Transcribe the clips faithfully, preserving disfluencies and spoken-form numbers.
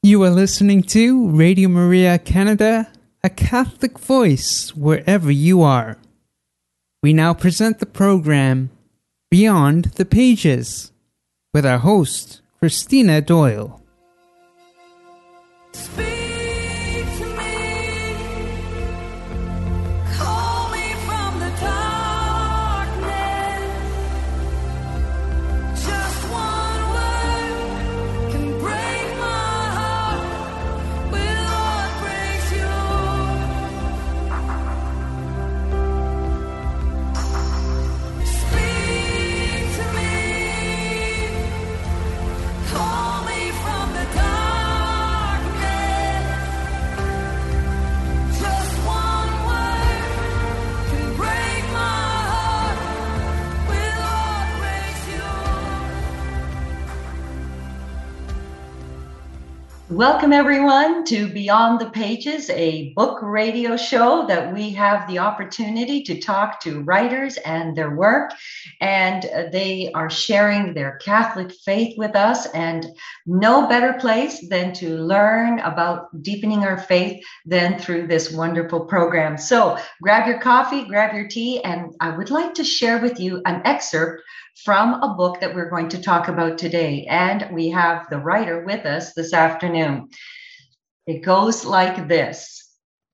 You are listening to Radio Maria Canada, a Catholic voice wherever you are. We now present the program Beyond the Pages with our host, Christina Doyle. Speak. Welcome, everyone, to Beyond the Pages, a book radio show that we have the opportunity to talk to writers and their work, and they are sharing their Catholic faith with us, and no better place than to learn about deepening our faith than through this wonderful program. So grab your coffee, grab your tea, and I would like to share with you an excerpt from a book that we're going to talk about today. And we have the writer with us this afternoon. It goes like this.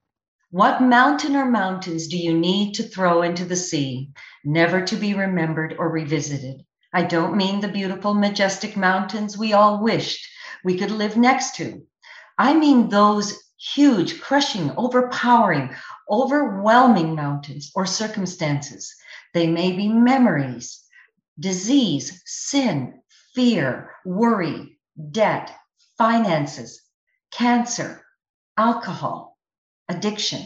What mountain or mountains do you need to throw into the sea, never to be remembered or revisited? I don't mean the beautiful, majestic mountains we all wished we could live next to. I mean those huge, crushing, overpowering, overwhelming mountains or circumstances. They may be memories, disease, sin, fear, worry, debt, finances, cancer, alcohol, addiction,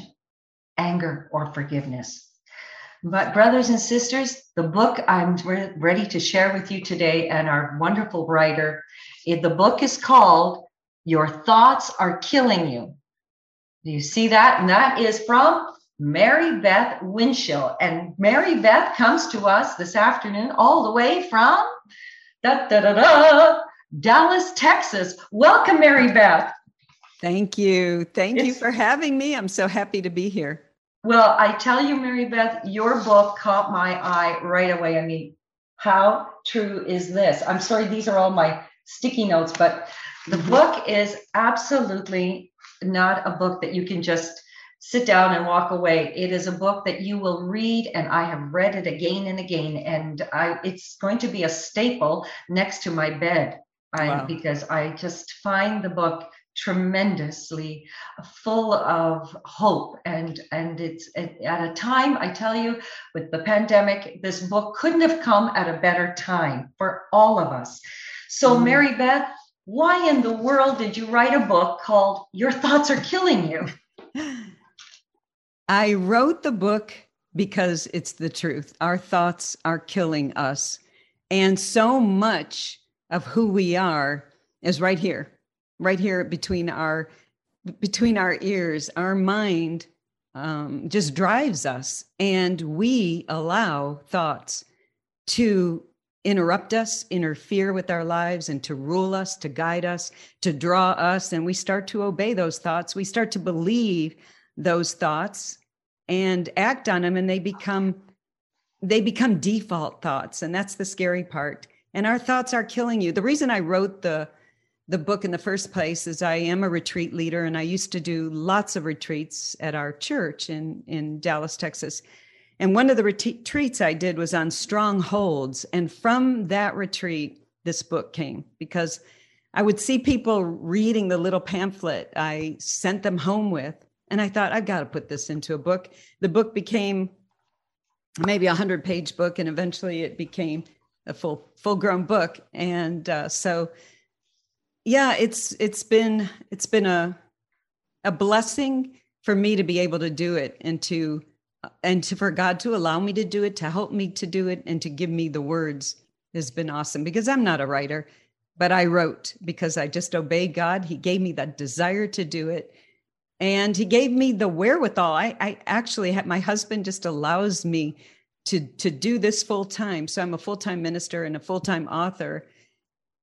anger, or forgiveness. But brothers and sisters, the book I'm re- ready to share with you today and our wonderful writer, it, the book is called Your Thoughts Are Killing You. Do you see that? And that is from Mary Beth Winchell. And Mary Beth comes to us this afternoon all the way from da, da, da, da, Dallas, Texas. Welcome, Mary Beth. Thank you. Thank It's, you for having me. I'm so happy to be here. Well, I tell you, Mary Beth, your book caught my eye right away. I mean, how true is this? I'm sorry, these are all my sticky notes, but the mm-hmm. book is absolutely not a book that you can just sit down and walk away. It is a book that you will read, and I have read it again and again, and I it's going to be a staple next to my bed. I, wow. Because I just find the book tremendously full of hope, and and it's at a time, I tell you, with the pandemic, this book couldn't have come at a better time for all of us. So, mm. Mary Beth, why in the world did you write a book called Your Thoughts Are Killing You? I wrote the book because it's the truth. Our thoughts are killing us. And so much of who we are is right here, right here between our between our ears. Our mind um, just drives us, and we allow thoughts to interrupt us, interfere with our lives, and to rule us, to guide us, to draw us. And we start to obey those thoughts. We start to believe those thoughts and act on them, and they become they become default thoughts, and that's the scary part. And our thoughts are killing you. The reason I wrote the the book in the first place is I am a retreat leader, and I used to do lots of retreats at our church in in Dallas, Texas. And one of the retreats I did was on strongholds, and from that retreat, this book came, because I would see people reading the little pamphlet I sent them home with. And I thought, I've got to put this into a book. The book became maybe a hundred page book, and eventually it became a full, full grown book. And uh, so, yeah, it's it's been it's been a a blessing for me to be able to do it, and to and to for God to allow me to do it, to help me to do it, and to give me the words has been awesome. Because I'm not a writer, but I wrote because I just obeyed God. He gave me that desire to do it. And he gave me the wherewithal. I, I actually have, my husband just allows me to, to do this full time. So I'm a full-time minister and a full-time author.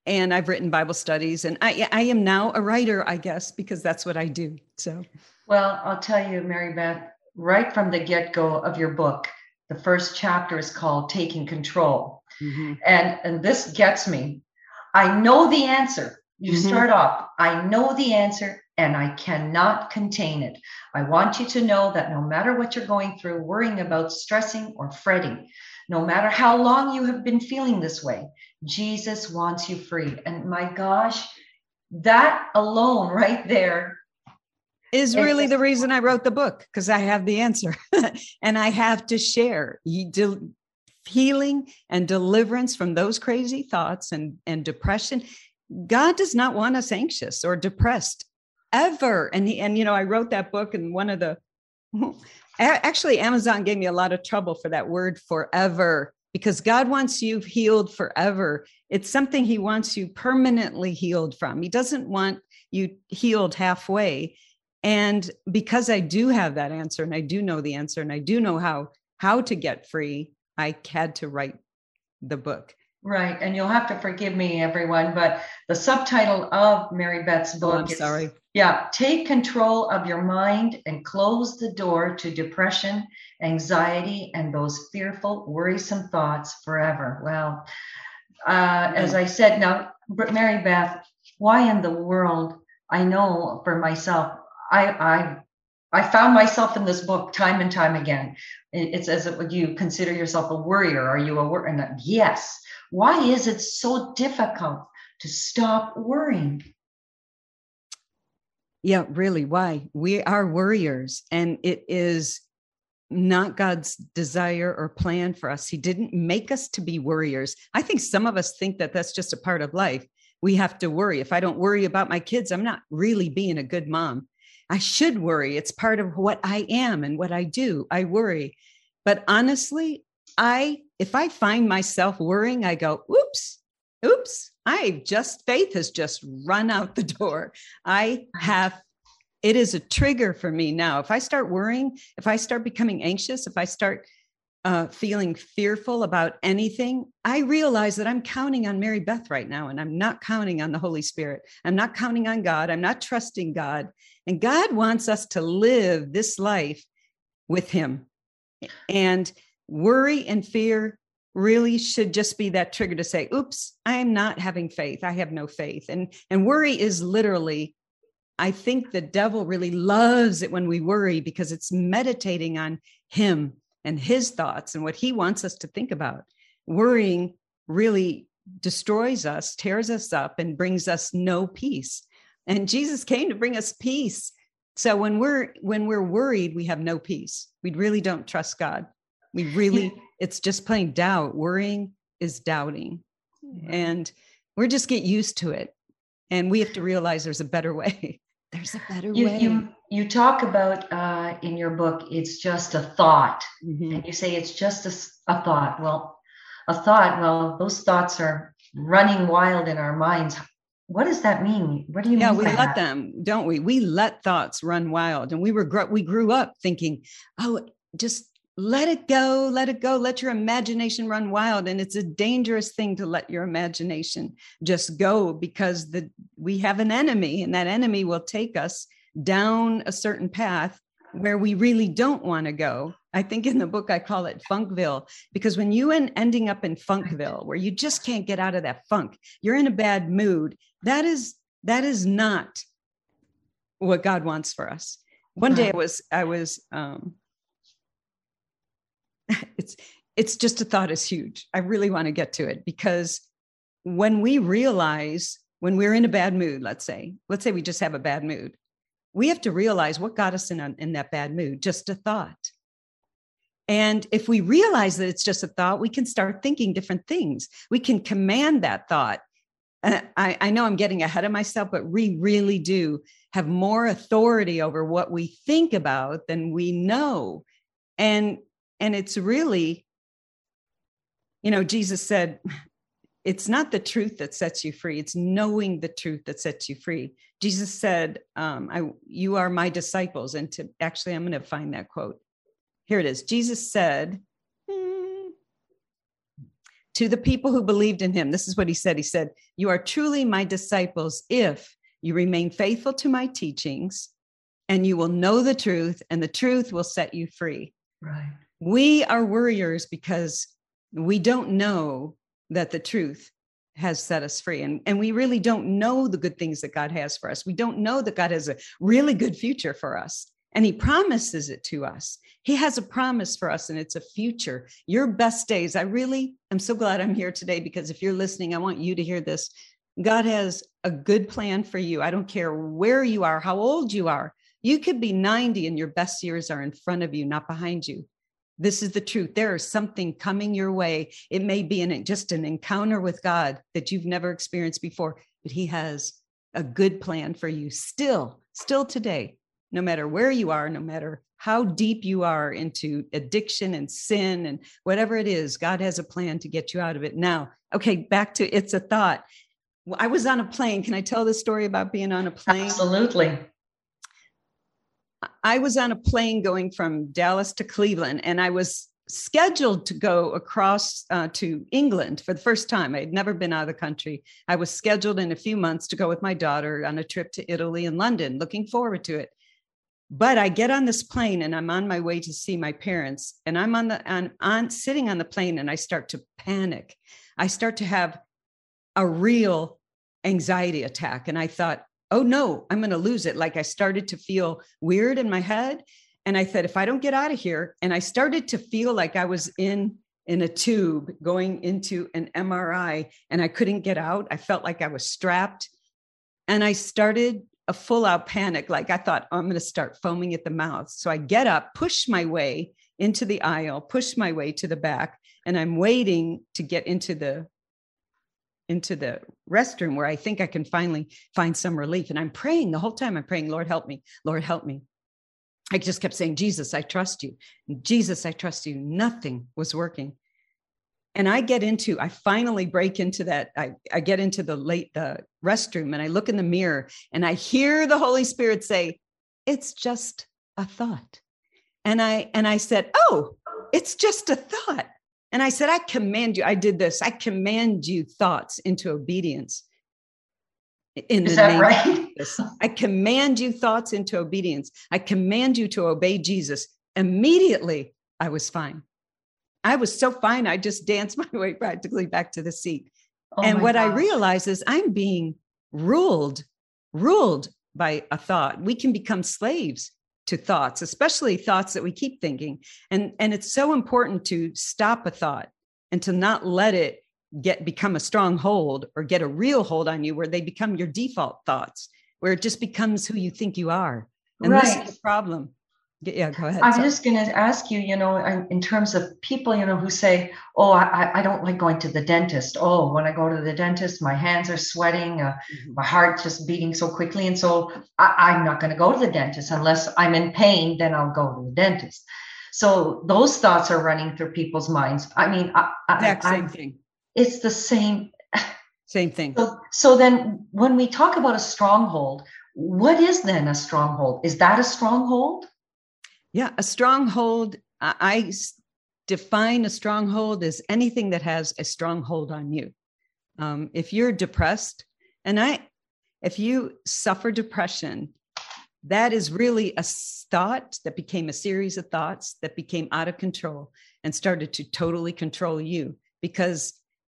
and I've written Bible studies, and I, I am now a writer, I guess, because that's what I do. So, well, I'll tell you, Mary Beth, right from the get-go of your book, the first chapter is called Taking Control. Mm-hmm. And, and this gets me. I know the answer. You mm-hmm. start off, I know the answer, and I cannot contain it. I want you to know that no matter what you're going through, worrying about, stressing, or fretting, no matter how long you have been feeling this way, Jesus wants you free. And my gosh, that alone right there is really just the reason I wrote the book, because I have the answer and I have to share healing and deliverance from those crazy thoughts and, and depression. God does not want us anxious or depressed ever. And, he, and, you know, I wrote that book, and one of the, actually, Amazon gave me a lot of trouble for that word forever, because God wants you healed forever. It's something he wants you permanently healed from. He doesn't want you healed halfway. And because I do have that answer, and I do know the answer, and I do know how, how to get free, I had to write the book. Right. And you'll have to forgive me, everyone, but the subtitle of Mary Beth's book oh, I'm is, sorry. Yeah, Take Control of Your Mind and Close the Door to Depression, Anxiety, and Those Fearful, Worrisome Thoughts Forever. Well, uh, as I said, now, Mary Beth, why in the world, I know for myself, I, I I found myself in this book time and time again. It's as if, would you consider yourself a worrier? Are you a worrier? And yes. Why is it so difficult to stop worrying? Yeah, really. Why? We are worriers, and it is not God's desire or plan for us. He didn't make us to be worriers. I think some of us think that that's just a part of life. We have to worry. If I don't worry about my kids, I'm not really being a good mom. I should worry. It's part of what I am and what I do. I worry. But honestly, I, if I find myself worrying, I go, oops, oops, I just, faith has just run out the door. I have, it is a trigger for me now. If I start worrying, if I start becoming anxious, if I start uh, feeling fearful about anything, I realize that I'm counting on Mary Beth right now, and I'm not counting on the Holy Spirit. I'm not counting on God. I'm not trusting God. And God wants us to live this life with him. And worry and fear really should just be that trigger to say, oops, I am not having faith. I have no faith. And, and worry is literally, I think the devil really loves it when we worry, because it's meditating on him and his thoughts and what he wants us to think about. Worrying really destroys us, tears us up, and brings us no peace. And Jesus came to bring us peace. So when we're when we're worried, we have no peace. We really don't trust God. We really, it's just plain doubt. Worrying is doubting. And we just get used to it. And we have to realize there's a better way. There's a better you, way. You, you talk about uh, in your book, it's just a thought. Mm-hmm. And you say it's just a, a thought. Well, a thought, well, those thoughts are running wild in our minds. What does that mean? What do you yeah, mean? Yeah, we let that? them, don't we? We let thoughts run wild. And we were we grew up thinking, oh, just let it go, let it go, let your imagination run wild. And it's a dangerous thing to let your imagination just go, because the we have an enemy, and that enemy will take us down a certain path where we really don't want to go. I think in the book, I call it Funkville, because when you end ending up in Funkville, where you just can't get out of that funk, you're in a bad mood. That is, that is not what God wants for us. One day I was, I was, um, it's, it's just a thought is huge. I really want to get to it, because when we realize when we're in a bad mood, let's say, let's say we just have a bad mood, we have to realize what got us in, a, in that bad mood, just a thought. And if we realize that it's just a thought, we can start thinking different things. We can command that thought. Uh, I, I know I'm getting ahead of myself, but we really do have more authority over what we think about than we know. And, and it's really, you know, Jesus said, it's not the truth that sets you free. It's knowing the truth that sets you free. Jesus said, um, I, you are my disciples. And to actually, I'm going to find that quote. Here it is. Jesus said, hmm, to the people who believed in him. This is what he said. He said, "You are truly my disciples if you remain faithful to my teachings, and you will know the truth, and the truth will set you free." Right. We are worriers because we don't know that the truth has set us free. And, and we really don't know the good things that God has for us. We don't know that God has a really good future for us. And he promises it to us. He has a promise for us, and it's a future. Your best days. I really am so glad I'm here today, because if you're listening, I want you to hear this. God has a good plan for you. I don't care where you are, how old you are. You could be ninety and your best years are in front of you, not behind you. This is the truth. There is something coming your way. It may be an, just an encounter with God that you've never experienced before, but he has a good plan for you still, still today, no matter where you are, no matter how deep you are into addiction and sin and whatever it is, God has a plan to get you out of it. Now, okay, back to It's a Thought. I was on a plane. Can I tell the story about being on a plane? Absolutely. I was on a plane going from Dallas to Cleveland, and I was scheduled to go across uh, to England for the first time. I had never been out of the country. I was scheduled in a few months to go with my daughter on a trip to Italy and London, looking forward to it. But I get on this plane and I'm on my way to see my parents, and I'm on the on, on sitting on the plane, and I start to panic. I start to have a real anxiety attack. And I thought, oh no, I'm going to lose it. Like I started to feel weird in my head. And I said, if I don't get out of here, and I started to feel like I was in, in a tube going into an M R I, and I couldn't get out. I felt like I was strapped, and I started a full out panic. Like I thought, oh, I'm going to start foaming at the mouth. So I get up, push my way into the aisle, push my way to the back, and I'm waiting to get into the into the restroom where I think I can finally find some relief. And I'm praying the whole time. I'm praying, Lord, help me. Lord, help me. I just kept saying, Jesus, I trust you. Jesus, I trust you. Nothing was working. And I get into, I finally break into that. I, I get into the late, the restroom, and I look in the mirror, and I hear the Holy Spirit say, it's just a thought. And I, and I said, oh, it's just a thought. And I said, I command you, I did this. I command you thoughts into obedience. In Is the that name right? of Jesus. I command you thoughts into obedience. I command you to obey Jesus. Immediately, I was fine. I was so fine. I just danced my way practically back to the seat. Oh and what gosh. I realized is I'm being ruled, ruled by a thought. We can become slaves to thoughts, especially thoughts that we keep thinking. And, and it's so important to stop a thought and to not let it get become a stronghold or get a real hold on you, where they become your default thoughts, where it just becomes who you think you are. And Right. this is the problem. Yeah, go ahead. I'm Sorry. just going to ask you, you know, in terms of people, you know, who say, oh, I, I don't like going to the dentist. Oh, when I go to the dentist, my hands are sweating, uh, Mhm. my heart just beating so quickly. And so I, I'm not going to go to the dentist unless I'm in pain, then I'll go to the dentist. So those thoughts are running through people's minds. I mean, I, Exact I, same I, thing. it's the same. Same thing. So, so then when we talk about a stronghold, what is then a stronghold? Is that a stronghold? Yeah, a stronghold. I I define a stronghold as anything that has a stronghold on you. Um, if you're depressed, and I, if you suffer depression, that is really a thought that became a series of thoughts that became out of control and started to totally control you. Because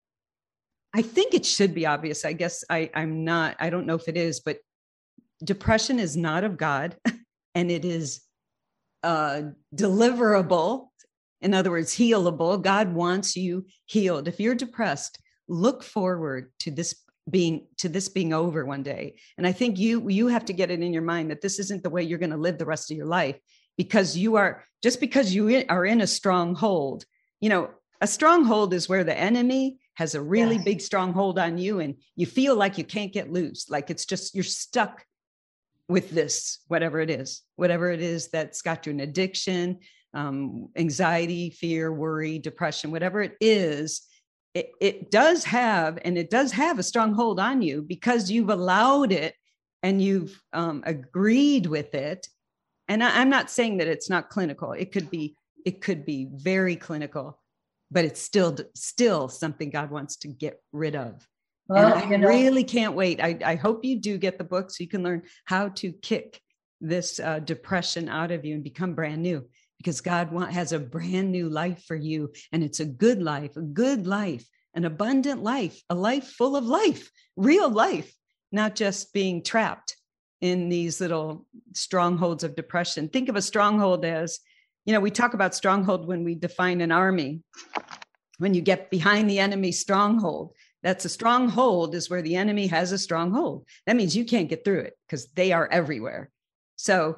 I think it should be obvious. I guess I, I'm not, I don't know if it is, but depression is not of God, and it is uh, deliverable. In other words, healable. God wants you healed. If you're depressed, look forward to this being to this being over one day. And I think you you have to get it in your mind that this isn't the way you're going to live the rest of your life, because you are just because you are in a stronghold. You know, a stronghold is where the enemy has a really Yes. big stronghold on you, and you feel like you can't get loose, like it's just you're stuck with this, whatever it is, whatever it is that's got you an addiction, um, anxiety, fear, worry, depression, whatever it is. It, it does have, and it does have a strong hold on you because you've allowed it and you've um, agreed with it. And I, I'm not saying that it's not clinical. It could be, it could be very clinical. but it's still, still something God wants to get rid of. Well, and I you know, really can't wait. I, I hope you do get the book so you can learn how to kick this uh, depression out of you and become brand new, because God want, has a brand new life for you. And it's a good life, a good life, an abundant life, a life full of life, real life, not just being trapped in these little strongholds of depression. Think of a stronghold as, you know, we talk about stronghold when we define an army. When you get behind the enemy's stronghold, that's a stronghold is where the enemy has a stronghold. That means you can't get through it because they are everywhere. So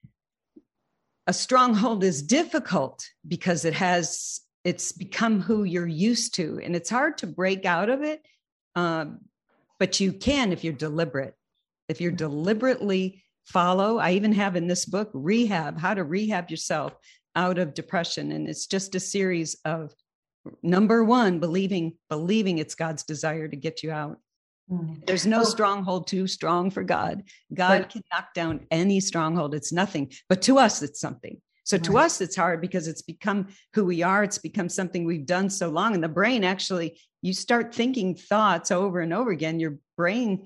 a stronghold is difficult because it has, it's become who you're used to, and it's hard to break out of it. Um, but you can if you're deliberate. If you're deliberately follow, I even have in this book, Rehab, how to rehab yourself out of depression. And it's just a series of, number one, believing, believing it's God's desire to get you out. Mm-hmm. There's no stronghold too strong for God. God but, can knock down any stronghold. It's nothing, but to us, it's something. So right. to us, it's hard because it's become who we are. It's become something we've done so long. And the brain actually, you start thinking thoughts over and over again. Your brain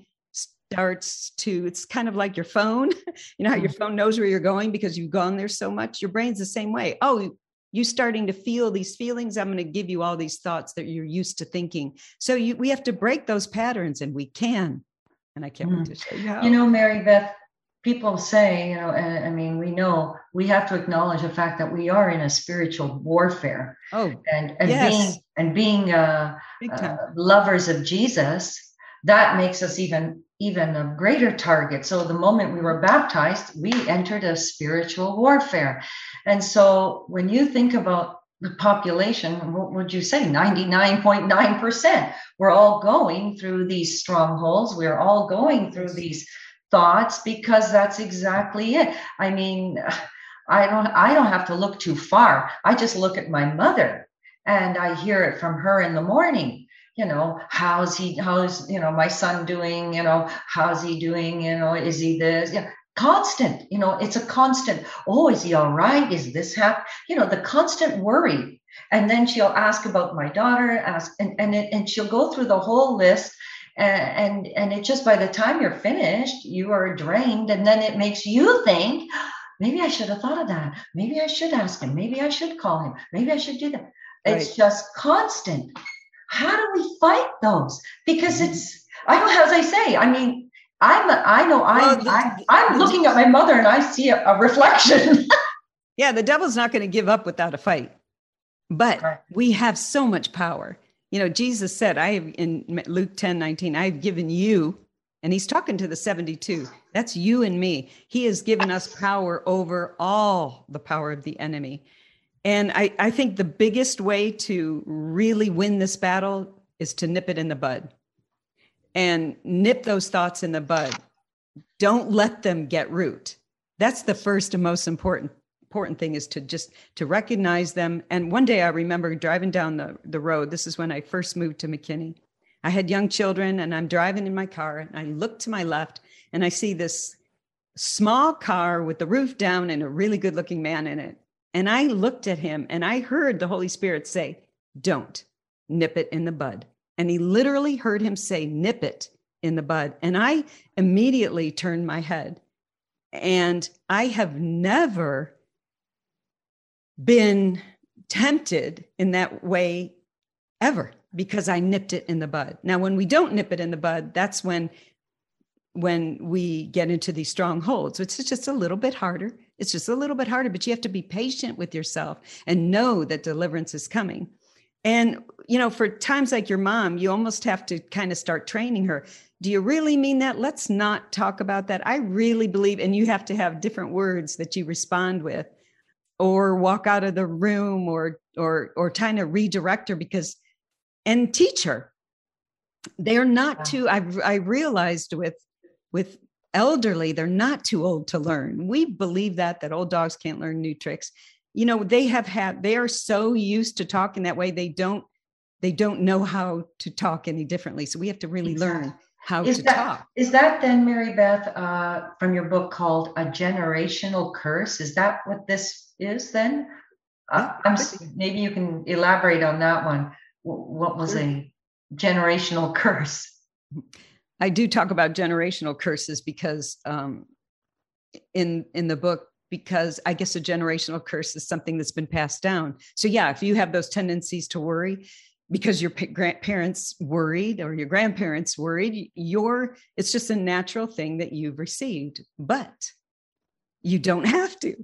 starts to, it's kind of like your phone. You know how your phone knows where you're going because you've gone there so much. Your brain's the same way. Oh, you starting to feel these feelings. I'm going to give you all these thoughts that you're used to thinking. So you, we have to break those patterns, and we can. And I can't mm. wait to show you how. You know, Mary Beth, people say, you know, and I mean, we know we have to acknowledge the fact that we are in a spiritual warfare. Oh, and, and yes. being and being uh, uh, lovers of Jesus, that makes us even even a greater target. So the moment we were baptized, we entered a spiritual warfare. And so when you think about the population, what would you say? ninety-nine point nine percent. We're all going through these strongholds. We're all going through these thoughts because that's exactly it. I mean, I don't, I don't have to look too far. I just look at my mother and I hear it from her in the morning. You know, how's he, how's, you know, my son doing, you know, how's he doing? You know, is he this? Yeah, constant, you know, it's a constant. Oh, is he all right? Is this happening? You know, the constant worry. And then she'll ask about my daughter, ask, and, and, it, and she'll go through the whole list. And, and, and it just, by the time you're finished, you are drained. And then it makes you think, maybe I should have thought of that. Maybe I should ask him. Maybe I should call him. Maybe I should do that. Right. It's just constant. How do we fight those? Because it's, I don't, as I say, I mean, I'm, I know I'm, well, the, I'm, I'm looking at my mother and I see a, a reflection. Yeah, the devil's not going to give up without a fight, but right. we have so much power. You know, Jesus said, I have in Luke ten nineteen, I've given you, and he's talking to the seventy-two. That's you and me. He has given us power over all the power of the enemy. And I, I think the biggest way to really win this battle is to nip it in the bud and nip those thoughts in the bud. Don't let them get root. That's the first and most important important thing, is to just to recognize them. And one day I remember driving down the, the road. This is when I first moved to McKinney. I had young children and I'm driving in my car and I look to my left and I see this small car with the roof down and a really good looking man in it. And I looked at him and I heard the Holy Spirit say, don't nip it in the bud. And he literally heard him say, nip it in the bud. And I immediately turned my head. And I have never been tempted in that way ever, because I nipped it in the bud. Now, when we don't nip it in the bud, that's when when we get into these strongholds. It's just a little bit harder. It's just a little bit harder, but you have to be patient with yourself and know that deliverance is coming. And, you know, for times like your mom, you almost have to kind of start training her. Do you really mean that? Let's not talk about that. I really believe, and you have to have different words that you respond with, or walk out of the room, or, or, or kind of redirect her, because, and teach her. They're not too, I've, I realized with, with elderly, they're not too old to learn. We believe that, that old dogs can't learn new tricks. You know, they have had, they are so used to talking that way. They don't, they don't know how to talk any differently. So we have to really exactly. learn how is to that, talk. Is that then, Mary Beth, uh, from your book called A Generational Curse? Is that what this is then? Uh, I'm s- maybe you can elaborate on that one. W- What was a generational curse? I do talk about generational curses because um, in in the book, because I guess a generational curse is something that's been passed down. So yeah, if you have those tendencies to worry because your pa- grandparents worried or your grandparents worried, you're it's just a natural thing that you've received, but you don't have to.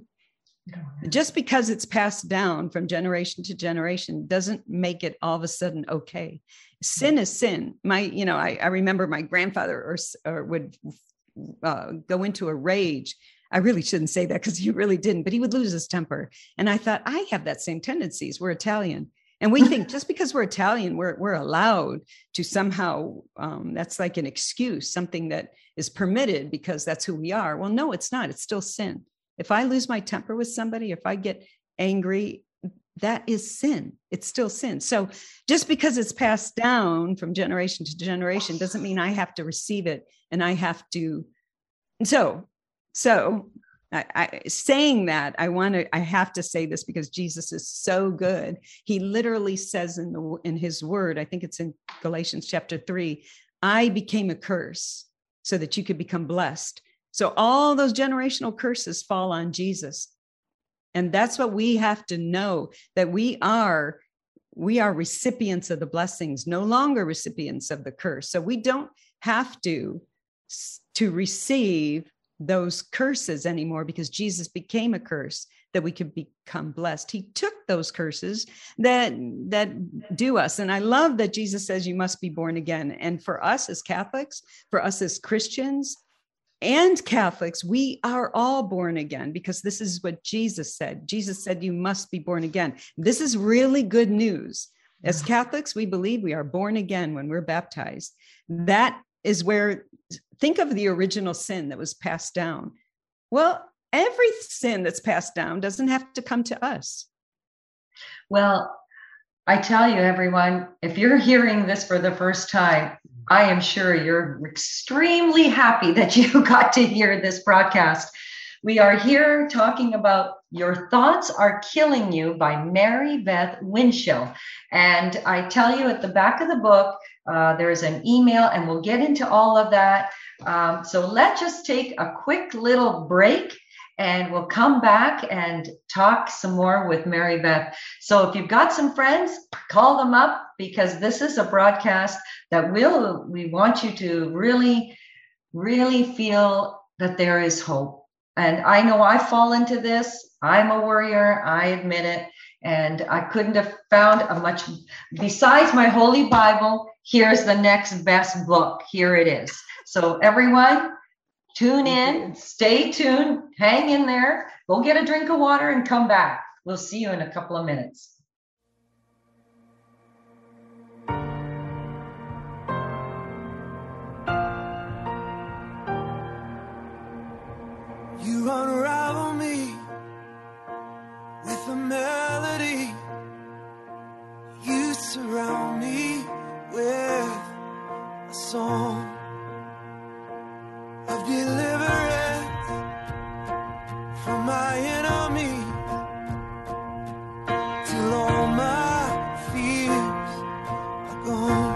Just because it's passed down from generation to generation doesn't make it all of a sudden okay. Sin is sin. My, you know, I, I remember my grandfather or, or would uh, go into a rage. I really shouldn't say that because he really didn't, but he would lose his temper. And I thought, I have that same tendencies. We're Italian. And we think just because we're Italian, we're, we're allowed to somehow, um, that's like an excuse, something that is permitted because that's who we are. Well, no, it's not. It's still sin. If I lose my temper with somebody, if I get angry, that is sin. It's still sin. So just because it's passed down from generation to generation doesn't mean I have to receive it and I have to. So, so I, I, saying that, I want to, I have to say this because Jesus is so good. He literally says in the in his word, I think it's in Galatians chapter three, I became a curse so that you could become blessed. So all those generational curses fall on Jesus. And that's what we have to know, that we are, we are recipients of the blessings, no longer recipients of the curse. So we don't have to, to receive those curses anymore because Jesus became a curse that we could become blessed. He took those curses that, that do us. And I love that Jesus says you must be born again. And for us as Catholics, for us as Christians, and Catholics, we are all born again because this is what Jesus said. Jesus said, you must be born again. This is really good news. As Catholics, we believe we are born again when we're baptized. That is where, think of the original sin that was passed down. Well, every sin that's passed down doesn't have to come to us. Well, I tell you, everyone, if you're hearing this for the first time, I am sure you're extremely happy that you got to hear this broadcast. We are here talking about Your Thoughts Are Killing You by Mary Beth Winchell. And I tell you at the back of the book, uh, there's an email and we'll get into all of that. Um, so let's just take a quick little break and we'll come back and talk some more with Mary Beth. So if you've got some friends, call them up because this is a broadcast that will, we want you to really, really feel that there is hope. And I know I fall into this. I'm a worrier. I admit it. And I couldn't have found a much, besides my Holy Bible, here's the next best book. Here it is. So everyone, tune in, stay tuned, hang in there, go get a drink of water and come back. We'll see you in a couple of minutes. You unravel me with a melody. You surround me with a song of deliverance from my enemies, till all my fears are gone.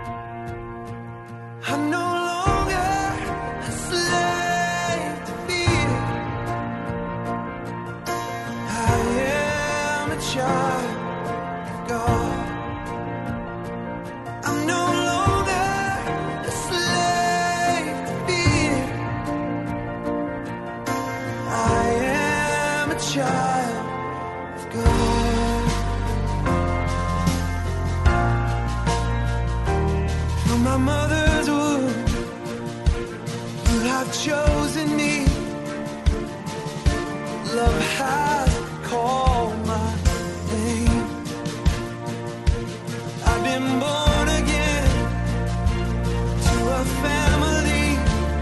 I'm no longer a slave to fear. I am a child of God. I'm no longer a slave to fear. I am a child of God. From my mother's womb, you have chosen me. Love has called my name. I've been born again to a family.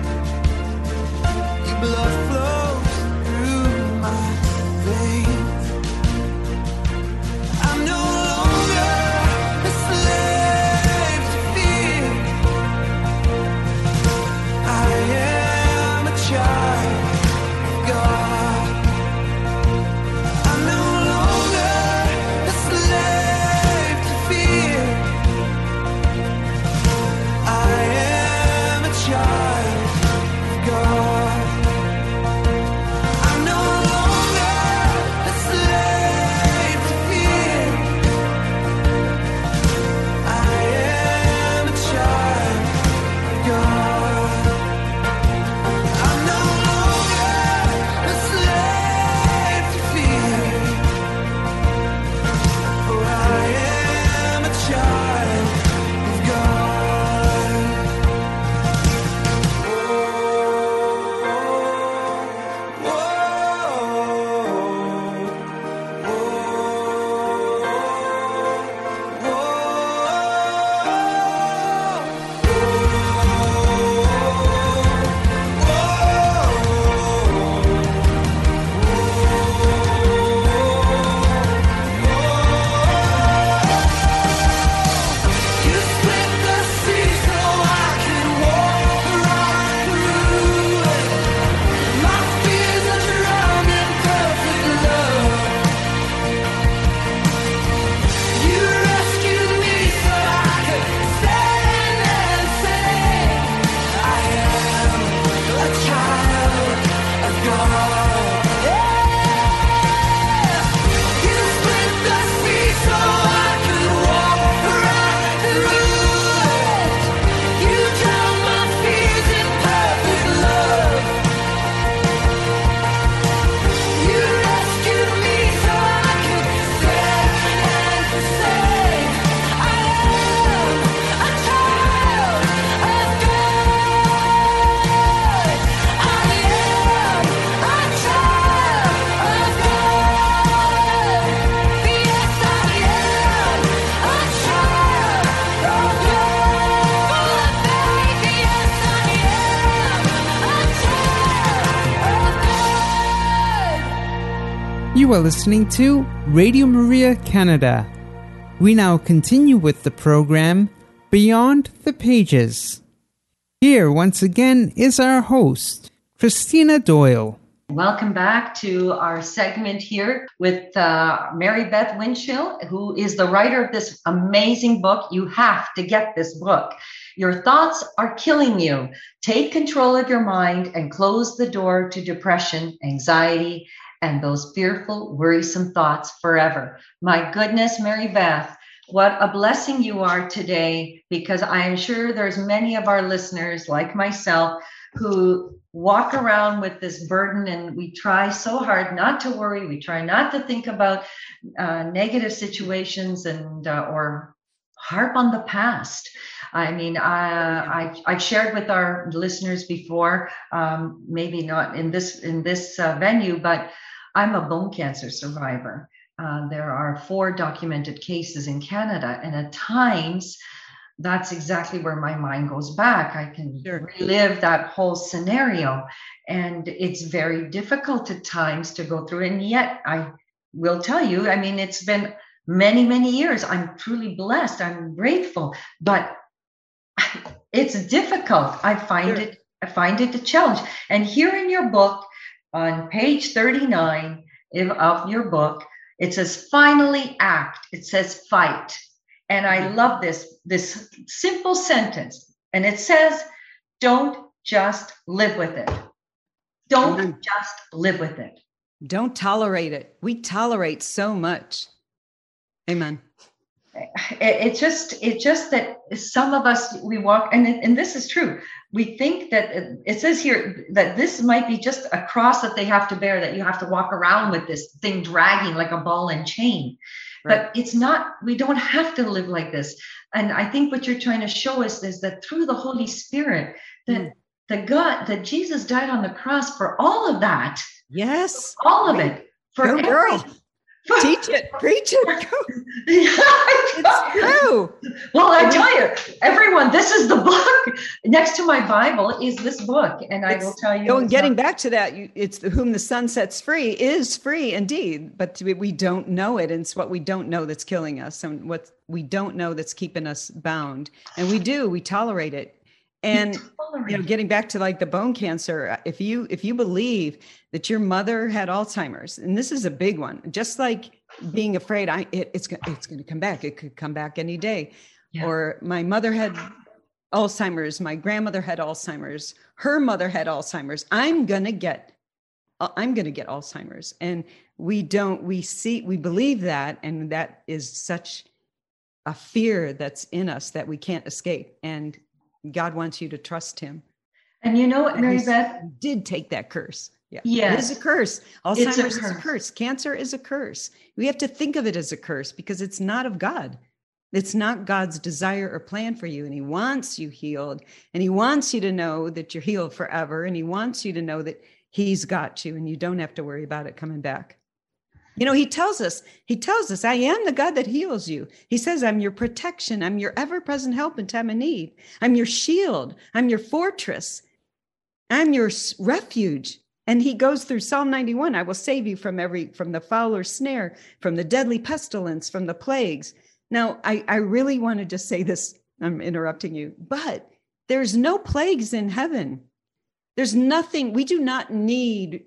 Your blood flows through my veins. I'm no longer a slave to fear. I am a child of God. I'm no longer You are listening to Radio Maria Canada. We now continue with the program Beyond the Pages. Here once again is our host, Christina Doyle. Welcome back to our segment here with uh, Mary Beth Winchell, who is the writer of this amazing book. You have to get this book. Your thoughts are killing you. Take control of your mind and close the door to depression, anxiety, and those fearful, worrisome thoughts forever. My goodness, Mary Beth, what a blessing you are today, because I am sure there's many of our listeners like myself who walk around with this burden, and we try so hard not to worry. We try not to think about uh, negative situations and uh, or harp on the past. I mean, I, I, I've shared with our listeners before, um, maybe not in this in this uh, venue, but I'm a bone cancer survivor. Uh, there are four documented cases in Canada, and at times, that's exactly where my mind goes back. I can Sure. relive that whole scenario, and it's very difficult at times to go through. And yet, I will tell you, I mean, it's been many, many years. I'm truly blessed. I'm grateful, but it's difficult. I find Sure. it. I find it a challenge. And here in your book, on page thirty-nine of your book, it says, finally act. It says fight. And I love this, this simple sentence. And it says, don't just live with it. Don't Amen. just live with it. Don't tolerate it. We tolerate so much. Amen. It, it just, it just that some of us, we walk, and, and this is true. We think that it, it says here that this might be just a cross that they have to bear, that you have to walk around with this thing dragging like a ball and chain. Right. But it's not, we don't have to live like this. And I think what you're trying to show us is that through the Holy Spirit, that Mm. the God, that Jesus died on the cross for all of that, Yes. all of it. For Go, every- girl. for- Teach it. Preach it. Go. Yeah, It's true. well, I tell you, everyone, this is the book. Next to my Bible is this book. And I will It's- tell you. Going, it's getting not- back to that, you, it's the whom the sun sets free is free indeed, but we- we don't know it. And it's what we don't know that's killing us, and what we don't know that's keeping us bound. And we do, we tolerate it. And you know, getting back to like the bone cancer, if you if you believe that your mother had Alzheimer's, and this is a big one, just like being afraid, I it, it's go- it's going to come back. It could come back any day. Yeah. Or my mother had Alzheimer's. My grandmother had Alzheimer's. Her mother had Alzheimer's. I'm going to get I'm going to get Alzheimer's. And we don't. We see. We believe that, and that is such a fear that's in us that we can't escape. And God wants you to trust him. And you know what, that Mary he Beth? did take that curse. Yeah. Yes. It is a curse. It's a Alzheimer's is a curse. curse. Cancer is a curse. We have to think of it as a curse because it's not of God. It's not God's desire or plan for you. And he wants you healed. And he wants you to know that you're healed forever. And he wants you to know that he's got you and you don't have to worry about it coming back. You know, he tells us, he tells us, I am the God that heals you. He says, I'm your protection. I'm your ever-present help in time of need. I'm your shield. I'm your fortress. I'm your s- refuge. And he goes through Psalm ninety-one. I will save you from every, from the fowler's snare, from the deadly pestilence, from the plagues. Now, I, I really want to just say this. I'm interrupting you, but there's no plagues in heaven. There's nothing. We do not need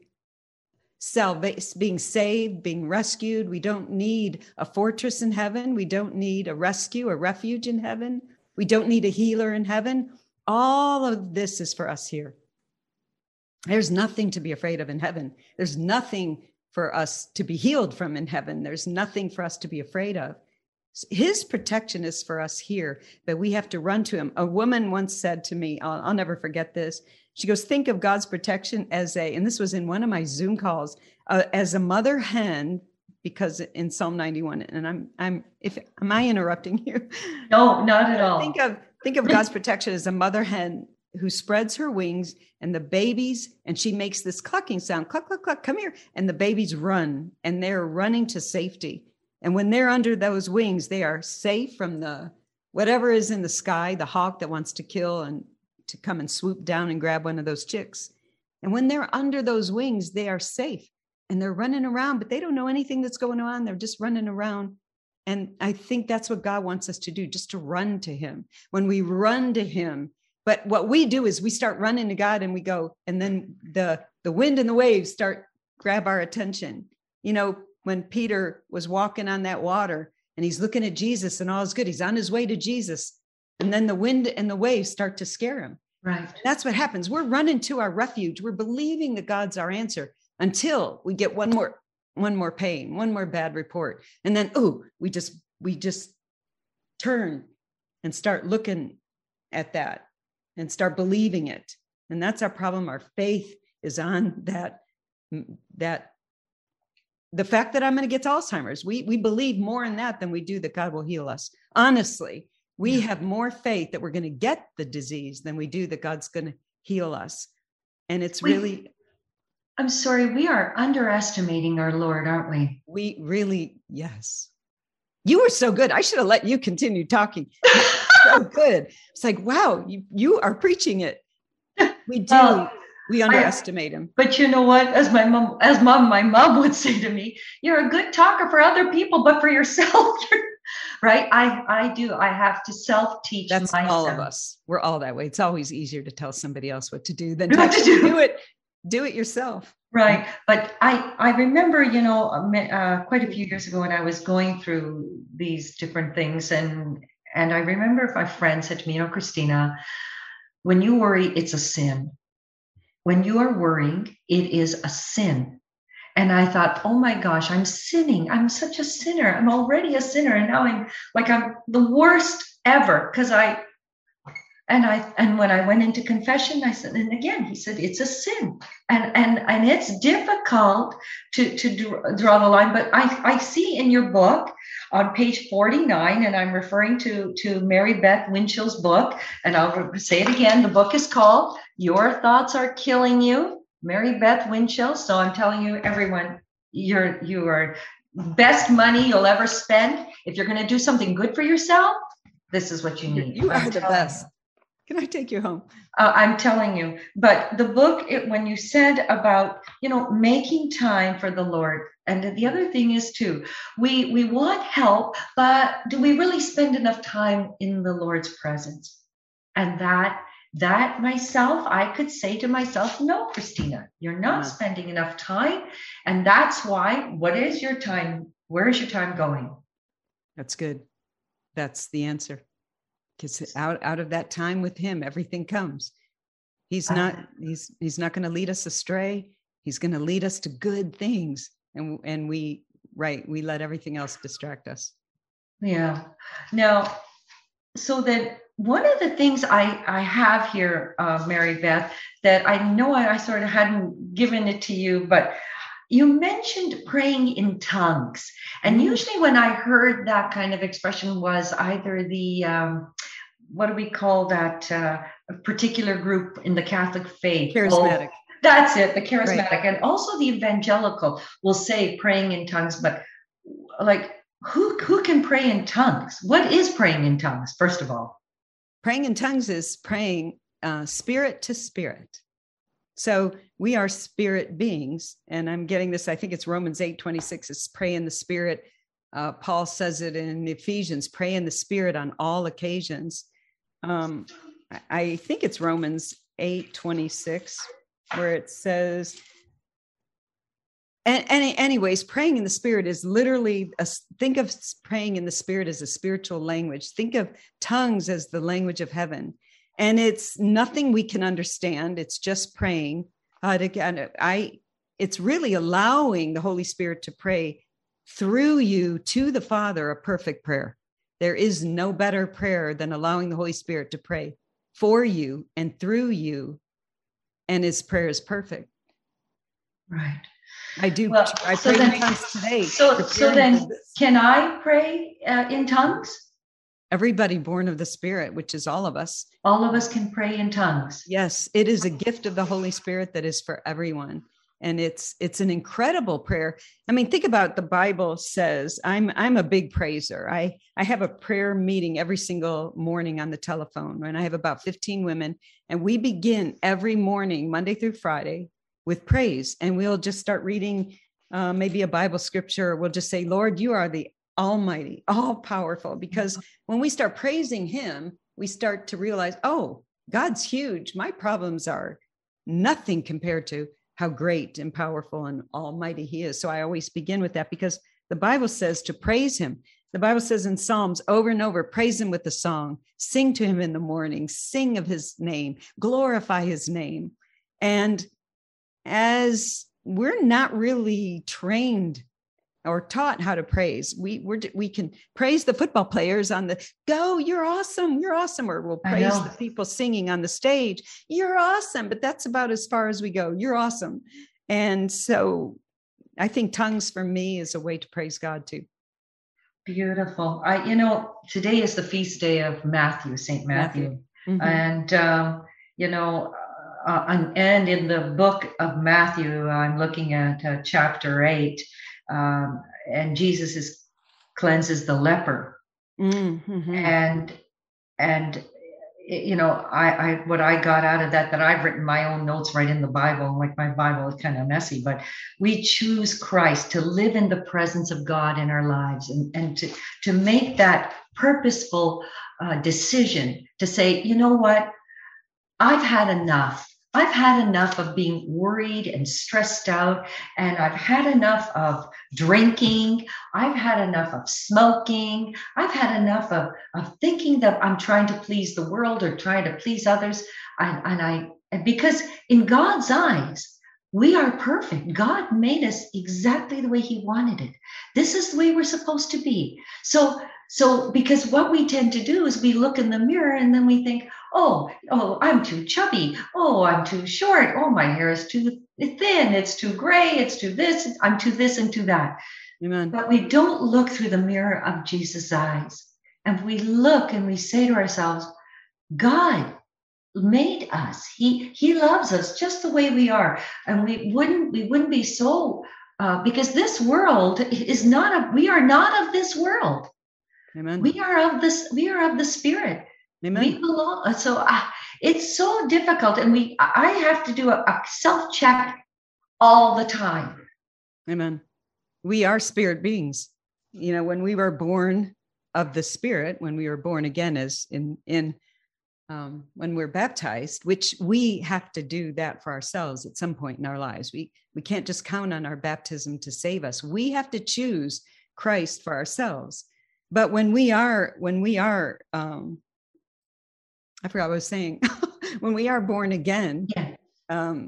salvation, being saved, being rescued. We don't need a fortress in heaven. We don't need a rescue, a refuge in heaven. We don't need a healer in heaven. All of this is for us here. There's nothing to be afraid of in heaven. There's nothing for us to be healed from in heaven. There's nothing for us to be afraid of. His protection is for us here, but we have to run to him. A woman once said to me, I'll, I'll never forget this. She goes, think of God's protection as a, and this was in one of my Zoom calls, uh, as a mother hen, because in Psalm ninety-one, and I'm, I'm, if, am I interrupting you? No, not at all. Think of, think of God's protection as a mother hen who spreads her wings and the babies, and she makes this clucking sound, cluck, cluck, cluck, come here. And the babies run and they're running to safety. And when they're under those wings, they are safe from the, whatever is in the sky, the hawk that wants to kill and to come and swoop down and grab one of those chicks. And when they're under those wings, they are safe. and they're running around, but they don't know anything that's going on. They're just running around. And I think that's what God wants us to do, just to run to him. When we run to him, but what we do is we start running to God and we go, and then the, the wind and the waves start grab our attention. You know, when Peter was walking on that water and he's looking at Jesus and all is good, he's on his way to Jesus. And then the wind and the waves start to scare him. Right. That's what happens. We're running to our refuge. We're believing that God's our answer until we get one more, one more pain, one more bad report. And then, oh, we just, we just turn and start looking at that and start believing it. And that's our problem. Our faith is on that, that the fact that I'm going to get to Alzheimer's. We, we believe more in that than we do that God will heal us. Honestly, we have more faith that we're going to get the disease than we do that God's going to heal us. And it's We- really, I'm sorry, we are underestimating our Lord, aren't we? we really, yes. You were so good. I should have let you continue talking. So good. It's like, wow, you, you are preaching it. We do. Well, we underestimate him. But you know what? As my mom, as mom, my mom would say to me, "You're a good talker for other people, but for yourself, you're-" right?" I, I do. I have to self-teach That's myself. all of us. We're all that way. It's always easier to tell somebody else what to do than What to to do. do it. Do it yourself. Right. But I, I remember, you know, uh, quite a few years ago when I was going through these different things. And, and I remember my friend said to me, "You know, Christina, when you worry, it's a sin. When you are worrying, it is a sin." And I thought, oh my gosh, I'm sinning. I'm such a sinner. I'm already a sinner. And now I'm like, I'm the worst ever. Because I, and I, and when I went into confession, I said, and again, he said, it's a sin. And, and, and it's difficult to, to draw, draw the line. But I, I see in your book on page forty-nine, and I'm referring to, to Mary Beth Winchell's book, and I'll say it again. The book is called Your Thoughts Are Killing You, Mary Beth Winchell. So I'm telling you, everyone, you're, you are best money you'll ever spend. If you're going to do something good for yourself, this is what you need. You are I'm the telling best. you. Can I take you home? Uh, I'm telling you, but the book, it, when you said about, you know, making time for the Lord, and the other thing is too, we we want help, but do we really spend enough time in the Lord's presence? And that that myself, I could say to myself, no, Christina, you're not No. spending enough time, and that's why. What is your time? Where is your time going? That's good. That's the answer. Because out, out of that time with him, everything comes. He's not, he's, he's not going to lead us astray. He's going to lead us to good things. And, and we, right, we let everything else distract us. Yeah. Now, so that one of the things I, I have here, uh, Mary Beth, that I know I, I sort of hadn't given it to you, but you mentioned praying in tongues. And Mm. usually when I heard that kind of expression was either the, um, what do we call that uh, particular group in the Catholic faith? Charismatic. Oh, that's it, the charismatic. And also the evangelical will say praying in tongues, but like, who, who can pray in tongues? What is praying in tongues, first of all? Praying in tongues is praying uh, spirit to spirit. So we are spirit beings. And I'm getting this, I think it's Romans eight twenty-six, is pray in the spirit. Uh, Paul says it in Ephesians, pray in the spirit on all occasions. Um, I, I think it's Romans eight twenty-six, where it says, and, and anyways, praying in the spirit is literally, a, think of praying in the spirit as a spiritual language. Think of tongues as the language of heaven. And it's nothing we can understand. It's just praying. Uh, to, I, it's really allowing the Holy Spirit to pray through you to the Father, a perfect prayer. There is no better prayer than allowing the Holy Spirit to pray for you and through you. And his prayer is perfect. Right. I do. Well, I so pray then- in tongues today. So, so preparing then for this. can I pray uh, in tongues? Everybody born of the Spirit, which is all of us. All of us can pray in tongues. Yes, it is a gift of the Holy Spirit that is for everyone. And it's it's an incredible prayer. I mean, think about the Bible says, I'm I'm a big praiser. I, I have a prayer meeting every single morning on the telephone, and I have about fifteen women, and we begin every morning, Monday through Friday, with praise. And we'll just start reading uh, maybe a Bible scripture. We'll just say, Lord, you are the Almighty, all powerful. Because when we start praising him, we start to realize, oh, God's huge. My problems are nothing compared to how great and powerful and almighty he is. So I always begin with that, because the Bible says to praise him. The Bible says in Psalms over and over, praise him with a song, sing to him in the morning, sing of his name, glorify his name. And as we're not really trained or taught how to praise, we we're, we can praise the football players on the go, you're awesome, you're awesome, or we'll praise the people singing on the stage, you're awesome, but that's about as far as we go, you're awesome. And so I think tongues for me is a way to praise God too. Beautiful. I, you know, today is the feast day of Matthew, Saint Matthew. Matthew. Mm-hmm. And, um, you know, uh, and, and in the book of Matthew, I'm looking at uh, chapter eight, um, and Jesus is cleanses the leper. Mm-hmm. And, and, you know, I, I, what I got out of that, that I've written my own notes right in the Bible, like my Bible is kind of messy, but we choose Christ to live in the presence of God in our lives, and, and to, to make that purposeful uh, decision to say, you know what, I've had enough. I've had enough of being worried and stressed out, and I've had enough of drinking. I've had enough of smoking. I've had enough of, of thinking that I'm trying to please the world or trying to please others. And, and I, and because in God's eyes, we are perfect. God made us exactly the way he wanted it. This is the way we're supposed to be. So, so because what we tend to do is we look in the mirror and then we think, oh, oh, I'm too chubby. Oh, I'm too short. Oh, my hair is too thin. It's too gray. It's too this. I'm too this and too that. Amen. But we don't look through the mirror of Jesus' eyes. And we look and we say to ourselves, God made us. He he loves us just the way we are. And we wouldn't we wouldn't be so uh, because this world is not a, we are not of this world. Amen. We are of this, we are of the Spirit. Amen. We belong. So uh, it's so difficult, and we I have to do a, a self-check all the time. Amen. We are spirit beings. You know, when we were born of the Spirit, when we were born again, as in in um, when we're baptized, which we have to do that for ourselves at some point in our lives. We we can't just count on our baptism to save us. We have to choose Christ for ourselves. But when we are when we are um, I forgot what I was saying. When we are born again, yeah. um,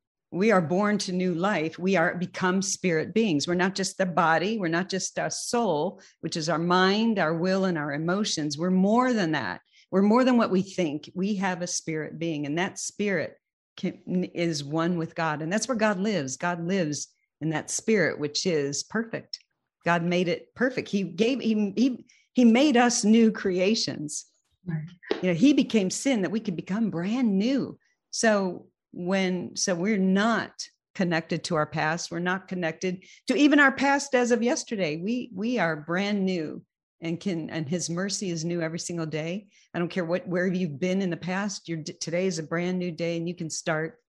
we are born to new life. We are become spirit beings. We're not just the body. We're not just our soul, which is our mind, our will, and our emotions. We're more than that. We're more than what we think. We have a spirit being, and that spirit can, is one with God. And that's where God lives. God lives in that spirit, which is perfect. God made it perfect. He gave, he, he, he made us new creations. You know, he became sin that we could become brand new. So when, so we're not connected to our past. We're not connected to even our past as of yesterday. We, we are brand new, and can, and his mercy is new every single day. I don't care what, where you've been in the past, your today is a brand new day, and you can start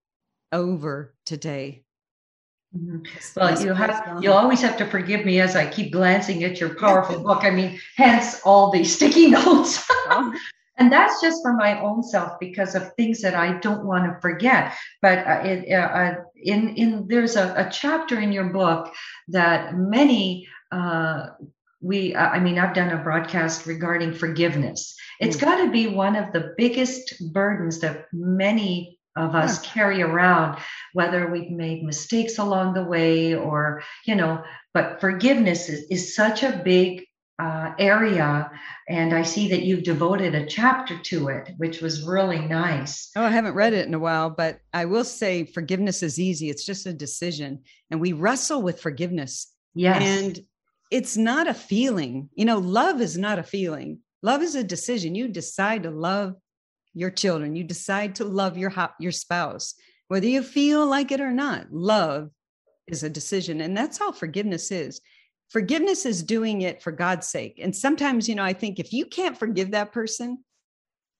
over today. Mm-hmm. Well, you have, you'll always have to forgive me as I keep glancing at your powerful book. I mean, hence all the sticky notes. Oh. And that's just for my own self, because of things that I don't want to forget. But uh, it, uh, in in there's a, a chapter in your book that many uh, we uh, I mean, I've done a broadcast regarding forgiveness. It's mm. got to be one of the biggest burdens that many of us yeah. carry around, whether we've made mistakes along the way or, you know, but forgiveness is, is such a big uh, area. And I see that you've devoted a chapter to it, which was really nice. Oh, I haven't read it in a while, but I will say forgiveness is easy. It's just a decision. And we wrestle with forgiveness. Yes. And it's not a feeling. You know, love is not a feeling. Love is a decision. You decide to love your children. You decide to love your your spouse, whether you feel like it or not. Love is a decision. And that's all forgiveness is. Forgiveness is doing it for God's sake. And sometimes, you know, I think if you can't forgive that person,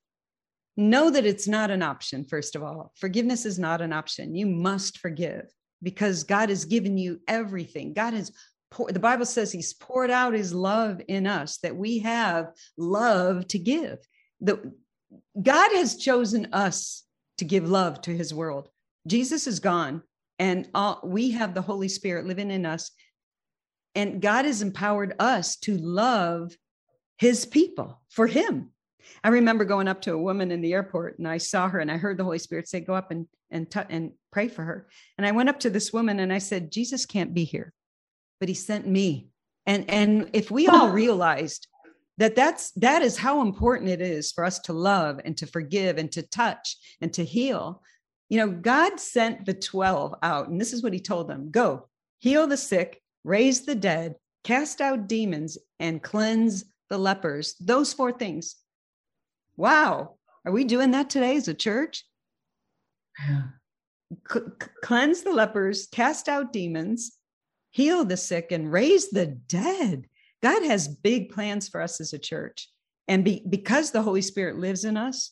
know that it's not an option. First of all, forgiveness is not an option. You must forgive. because God has given you everything. God has poured, the Bible says he's poured out his love in us, that we have love to give. The, God has chosen us to give love to his world. Jesus is gone, and all, we have the Holy Spirit living in us. And God has empowered us to love his people for him. I remember going up to a woman in the airport, and I saw her, and I heard the Holy Spirit say, go up and and, t- and pray for her. And I went up to this woman and I said, Jesus can't be here, but he sent me. And, and if we all realized that that's, that is how important it is for us to love and to forgive and to touch and to heal. You know, God sent the twelve out, and this is what he told them: go heal the sick, raise the dead, cast out demons, and cleanse the lepers. Those four things. Wow. Are we doing that today as a church? Yeah. C- cleanse the lepers, cast out demons, heal the sick, and raise the dead. God has big plans for us as a church. And be, because the Holy Spirit lives in us,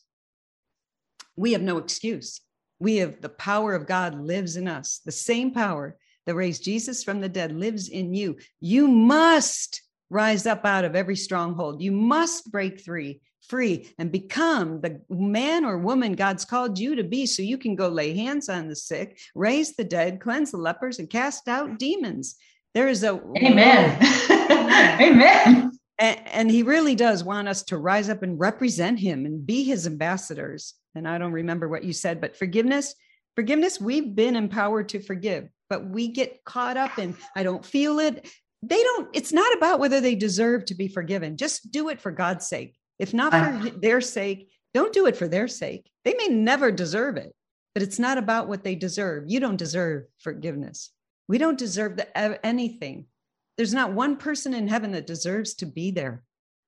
we have no excuse. We have the power of God lives in us. The same power that raised Jesus from the dead lives in you. You must rise up out of every stronghold. You must break free, free and become the man or woman God's called you to be, so you can go lay hands on the sick, raise the dead, cleanse the lepers, and cast out demons. There is a Amen. Amen. And, and he really does want us to rise up and represent him and be his ambassadors. And I don't remember what you said, but forgiveness, forgiveness, we've been empowered to forgive, but we get caught up in, I don't feel it. They don't, it's not about whether they deserve to be forgiven. Just do it for God's sake. If not for their sake, don't do it for their sake. They may never deserve it, but it's not about what they deserve. You don't deserve forgiveness. We don't deserve the, anything. There's not one person in heaven that deserves to be there.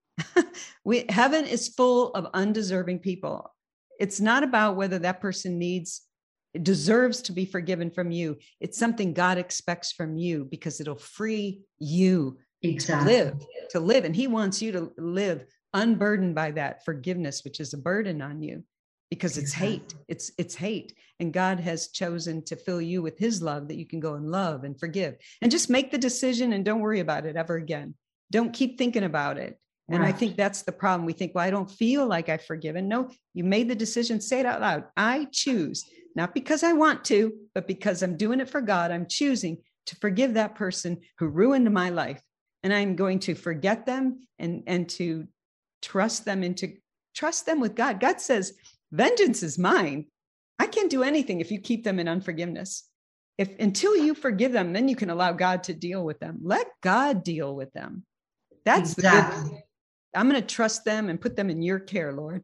we, heaven is full of undeserving people. It's not about whether that person needs, deserves to be forgiven from you. It's something God expects from you, because it'll free you Exactly. to live, to live. And he wants you to live unburdened by that forgiveness, which is a burden on you, because it's Exactly. hate. It's, it's hate. And God has chosen to fill you with his love, that you can go and love and forgive, and just make the decision and don't worry about it ever again. Don't keep thinking about it. And Right. I think that's the problem. We think, well, I don't feel like I've forgiven. No, you made the decision. Say it out loud. I choose, not because I want to, but because I'm doing it for God. I'm choosing to forgive that person who ruined my life. And I'm going to forget them and, and to trust them and to trust them with God. God says, vengeance is mine. I can't do anything if you keep them in unforgiveness. If until you forgive them, then you can allow God to deal with them. Let God deal with them. That's Exactly. the good. I'm going to trust them and put them in your care, Lord.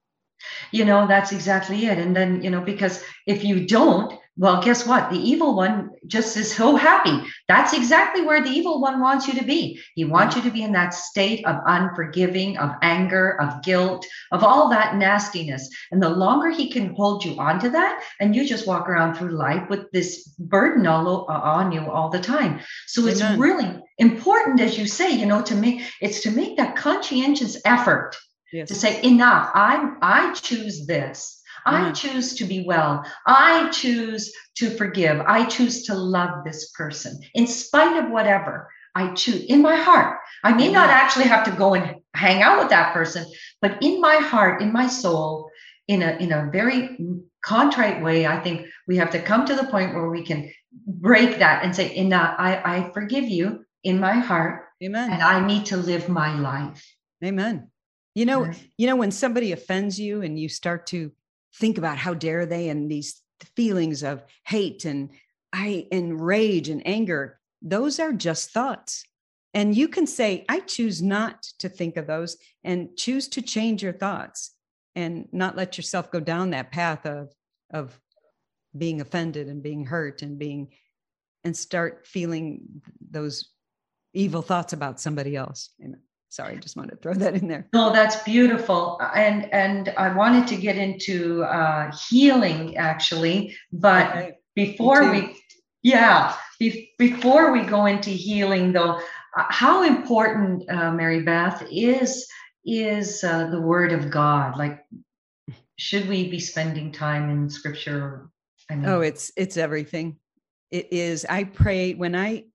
You know, that's exactly it. And then, you know, because if you don't, well, guess what? The evil one just is so happy. That's exactly where the evil one wants you to be. He wants you to be in that state of unforgiving, of anger, of guilt, of all that nastiness. And the longer he can hold you onto that, and you just walk around through life with this burden all on you all the time. So it's Amen. really important, as you say, you know, to make, it's to make that conscientious effort. Yes. To say, enough, I, I choose this. I Mhm. choose to be well. I choose to forgive. I choose to love this person in spite of whatever I choose in my heart. I may not actually have to go and hang out with that person, but in my heart, in my soul, in a, in a very contrite way, I think we have to come to the point where we can break that and say, enough, I, I forgive you in my heart. Amen. And I need to live my life. Amen. You know, Right. you know, when somebody offends you and you start to think about how dare they, and these feelings of hate and I and rage and anger, those are just thoughts. And you can say, I choose not to think of those, and choose to change your thoughts and not let yourself go down that path of, of being offended and being hurt and being, and start feeling those evil thoughts about somebody else. Amen. Sorry, just wanted to throw that in there. No, that's beautiful. And and I wanted to get into uh, healing, actually. But Okay. before Me too. we, yeah, be, before we go into healing, though, uh, how important, uh, Mary Beth, is, is uh, the Word of God? Like, should we be spending time in Scripture? I mean, Oh, it's it's everything. it is, I pray when I,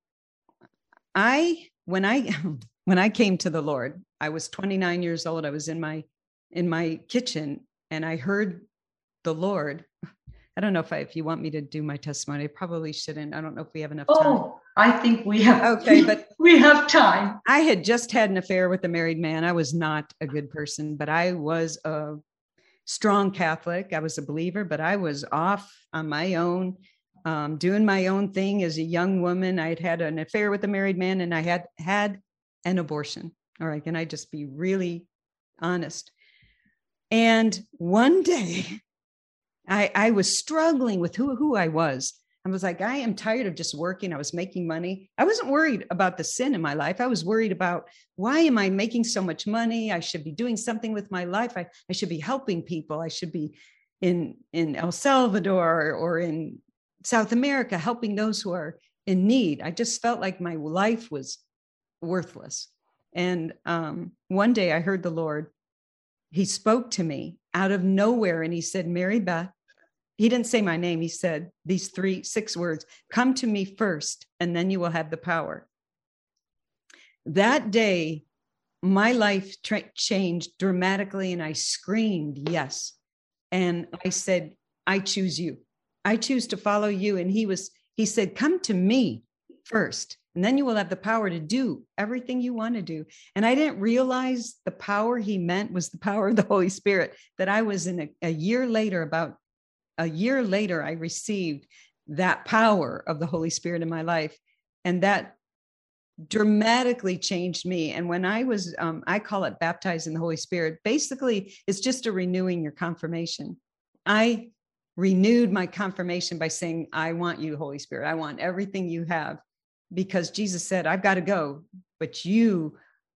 I, when I, when I came to the Lord, I was twenty-nine years old. I was in my, in my kitchen and I heard the Lord. I don't know if I, if you want me to do my testimony, I probably shouldn't. I don't know if we have enough time. Oh, I think we have. Okay, but we have time. I had just had an affair with a married man. I was not a good person, but I was a strong Catholic. I was a believer, but I was off on my own, um, doing my own thing as a young woman. I had had an affair with a married man and I had had an abortion. All right. Can I just be really honest? And one day I, I was struggling with who, who I was. I was like, I am tired of just working. I was making money. I wasn't worried about the sin in my life. I was worried about, why am I making so much money? I should be doing something with my life. I, I should be helping people. I should be in, in El Salvador or in South America, helping those who are in need. I just felt like my life was worthless. And um, one day I heard the Lord, he spoke to me out of nowhere. And he said, Mary Beth, he didn't say my name. He said these three, six words, come to me first, and then you will have the power. That day, my life tra- changed dramatically, and I screamed, yes. And I said, I choose you. I choose to follow you. And he was, he said, come to me first, and then you will have the power to do everything you want to do. And I didn't realize the power he meant was the power of the Holy Spirit, that I was in a, a year later, about a year later, I received that power of the Holy Spirit in my life. And that dramatically changed me. And when I was, um, I call it baptized in the Holy Spirit. Basically, it's just a renewing your confirmation. I renewed my confirmation by saying, I want you, Holy Spirit. I want everything you have, because Jesus said, I've got to go, but you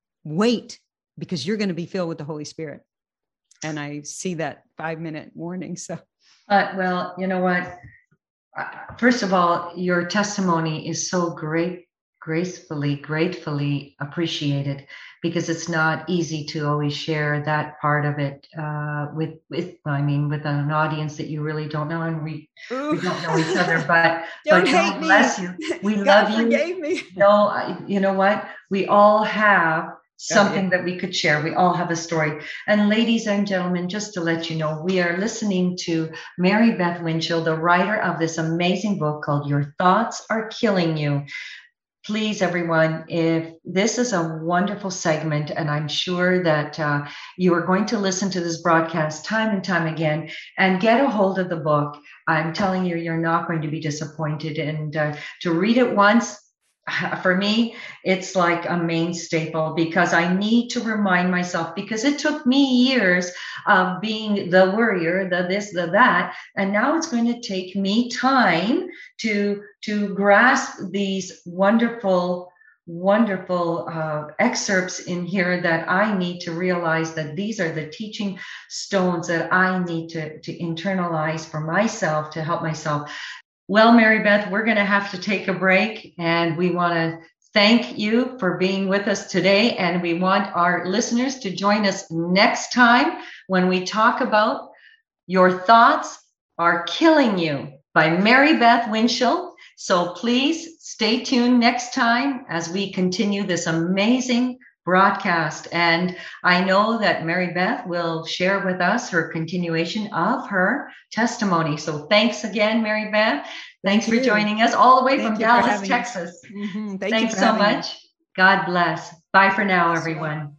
wait, because you're going to be filled with the Holy Spirit. And I see that five minute warning. So. Uh, well, you know what? Uh, first of all, your testimony is so great, gracefully, gratefully appreciated, because it's not easy to always share that part of it uh, with, with, I mean, with an audience that you really don't know, and we Ooh. we don't know each other. But don't but hate God me. bless you. We God love you. forgave me. No, I, you know what? We all have something Oh, yeah. that we could share. We all have a story. And ladies and gentlemen, just to let you know, we are listening to Mary Beth Winchell, the writer of this amazing book called Your Thoughts Are Killing You. Please, everyone, if this is a wonderful segment, and I'm sure that uh, you are going to listen to this broadcast time and time again and get a hold of the book. I'm telling you, you're not going to be disappointed. And uh, to read it once, for me, it's like a main staple, because I need to remind myself, because it took me years of being the worrier, the this, the that, and now it's going to take me time to to grasp these wonderful, wonderful uh, excerpts in here, that I need to realize that these are the teaching stones that I need to, to internalize for myself, to help myself. Well, Mary Beth, we're going to have to take a break, and we want to thank you for being with us today. And we want our listeners to join us next time when we talk about Your Thoughts Are Killing You by Mary Beth Winchell. So please stay tuned next time as we continue this amazing broadcast. And I know that Mary Beth will share with us her continuation of her testimony. So thanks again, Mary Beth. Thanks Thank for you. joining us all the way Thank from you for Dallas, having Texas. Mm-hmm. Thank Thanks you for so having me. much. God bless. Bye for now, everyone.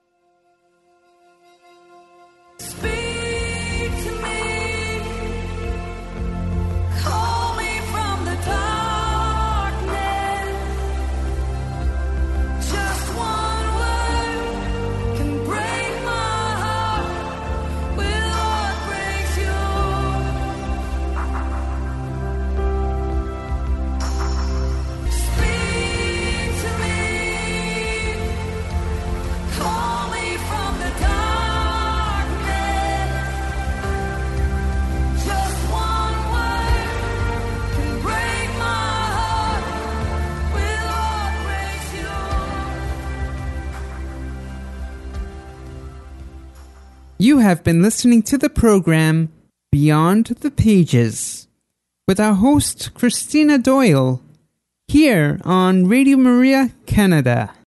Speak to me, call me from the darkness. Just one word can break my heart. Will what breaks yours? Speak to me, call me from the darkness. Just one word can break my heart. Will what breaks yours? You have been listening to the program Beyond the Pages. with our host, Christina Doyle, here on Radio Maria Canada.